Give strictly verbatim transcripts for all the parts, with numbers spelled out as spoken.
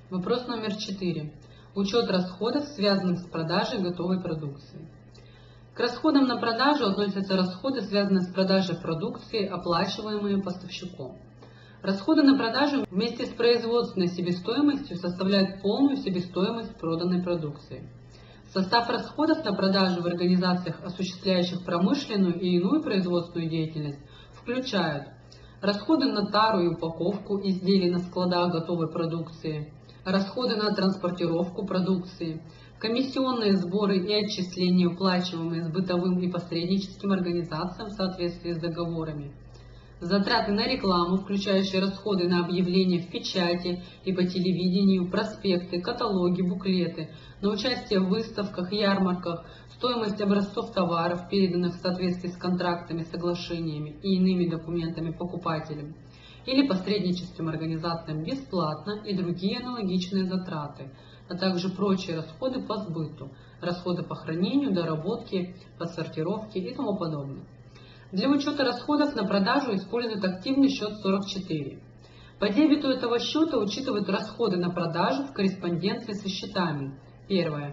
Вопрос номер четыре. Учет расходов, связанных с продажей готовой продукции. К расходам на продажу относятся расходы, связанные с продажей продукции, оплачиваемые поставщиком. Расходы на продажу вместе с производственной себестоимостью составляют полную себестоимость проданной продукции. В состав расходов на продажу в организациях, осуществляющих промышленную и иную производственную деятельность, включают расходы на тару и упаковку изделий на складах готовой продукции, расходы на транспортировку продукции, комиссионные сборы и отчисления, уплачиваемые с бытовым и посредническим организациям в соответствии с договорами, затраты на рекламу, включающие расходы на объявления в печати и по телевидению, проспекты, каталоги, буклеты, на участие в выставках, ярмарках, стоимость образцов товаров, переданных в соответствии с контрактами, соглашениями и иными документами покупателям, или посредническим организациям бесплатно и другие аналогичные затраты, а также прочие расходы по сбыту, расходы по хранению, доработке, по сортировке и тому подобное. Для учета расходов на продажу используют активный счет сорок четыре. По дебету этого счета учитывают расходы на продажу в корреспонденции со счетами. Первое.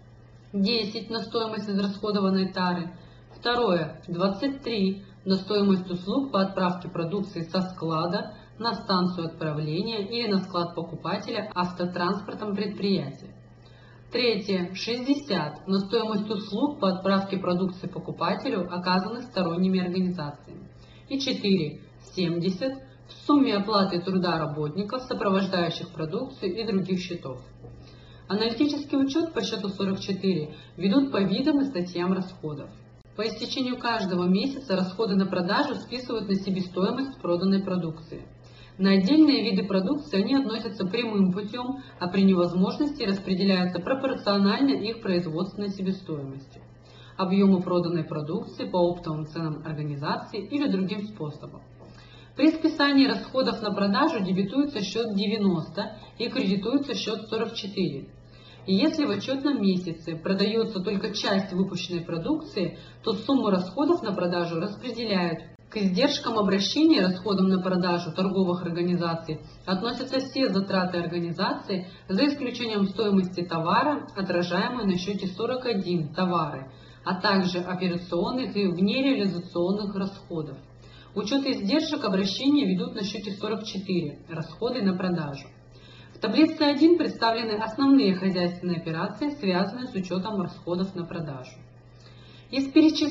десять на стоимость израсходованной тары. Второе. двадцать три на стоимость услуг по отправке продукции со склада на станцию отправления или на склад покупателя автотранспортом предприятия. Третье. шестьдесят на стоимость услуг по отправке продукции покупателю, оказанных сторонними организациями. И четыре. семьдесят в сумме оплаты труда работников, сопровождающих продукцию и других счетов. Аналитический учет по счету сорок четыре ведут по видам и статьям расходов. По истечению каждого месяца расходы на продажу списывают на себестоимость проданной продукции. На отдельные виды продукции они относятся прямым путем, а при невозможности распределяются пропорционально их производственной себестоимости, объему проданной продукции по оптовым ценам организации или другим способом. При списании расходов на продажу дебетуется счет девяносто и кредитуется счет сорок четыре. И если в отчетном месяце продается только часть выпущенной продукции, то сумму расходов на продажу распределяют. К издержкам обращения, расходам на продажу торговых организаций относятся все затраты организации, за исключением стоимости товара, отражаемой на счете сорок один товары, а также операционных и внереализационных расходов. Учет издержек обращения ведут на счете сорок четыре расходы на продажу. В таблице один представлены основные хозяйственные операции, связанные с учетом расходов на продажу. Из перечисленных